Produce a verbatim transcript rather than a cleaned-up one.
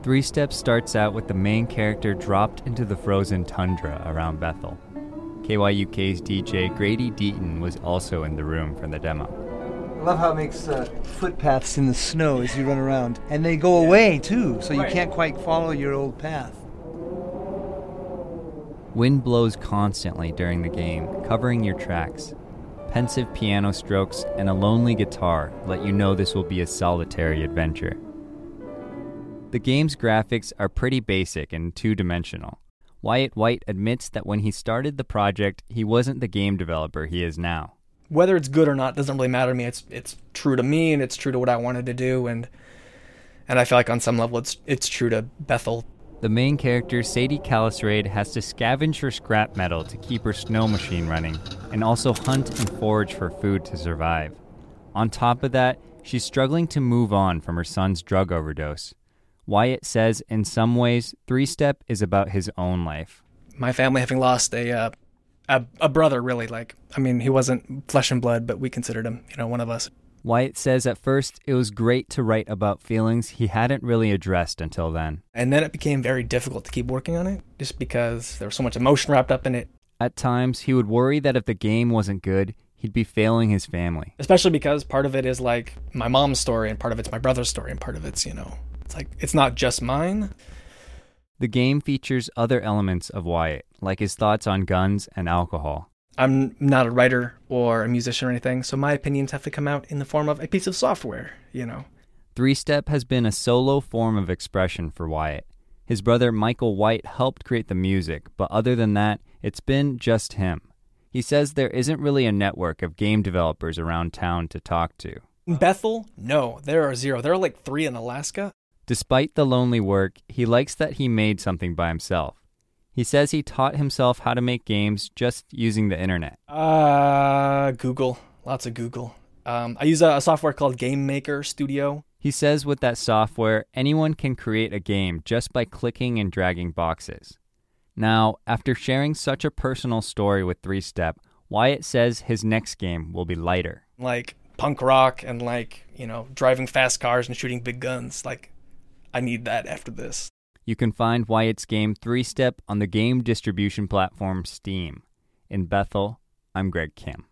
Three Step starts out with the main character dropped into the frozen tundra around Bethel. K Y U K's D J Grady Deaton was also in the room for the demo. I love how it makes uh, footpaths in the snow as you run around. And they go away, too, so you can't quite follow your old path. Wind blows constantly during the game, covering your tracks. Pensive piano strokes and a lonely guitar let you know this will be a solitary adventure. The game's graphics are pretty basic and two-dimensional. Wyatt White admits that when he started the project, he wasn't the game developer he is now. Whether it's good or not doesn't really matter to me. It's it's true to me, and it's true to what I wanted to do, and and I feel like on some level it's it's true to Bethel. The main character, Sadie Calisrade, has to scavenge for scrap metal to keep her snow machine running, and also hunt and forage for food to survive. On top of that, she's struggling to move on from her son's drug overdose. Wyatt says, in some ways, Three Step is about his own life. My family having lost a, uh, a a brother, really, like, I mean, he wasn't flesh and blood, but we considered him, you know, one of us. Wyatt says at first it was great to write about feelings he hadn't really addressed until then. And then it became very difficult to keep working on it, just because there was so much emotion wrapped up in it. At times, he would worry that if the game wasn't good, he'd be failing his family. Especially because part of it is like my mom's story, and part of it's my brother's story, and part of it's, you know, it's like, it's not just mine. The game features other elements of Wyatt, like his thoughts on guns and alcohol. I'm not a writer or a musician or anything, so my opinions have to come out in the form of a piece of software, you know. Three Step has been a solo form of expression for Wyatt. His brother Michael White helped create the music, but other than that, it's been just him. He says there isn't really a network of game developers around town to talk to. In Bethel? No, there are zero. There are like three in Alaska. Despite the lonely work, he likes that he made something by himself. He says he taught himself how to make games just using the internet. Uh, Google. Lots of Google. Um, I use a, a software called Game Maker Studio. He says with that software, anyone can create a game just by clicking and dragging boxes. Now, after sharing such a personal story with Three Step, Wyatt says his next game will be lighter. Like punk rock and like, you know, driving fast cars and shooting big guns. Like, I need that after this. You can find Wyatt's game Three Step on the game distribution platform Steam. In Bethel, I'm Greg Kim.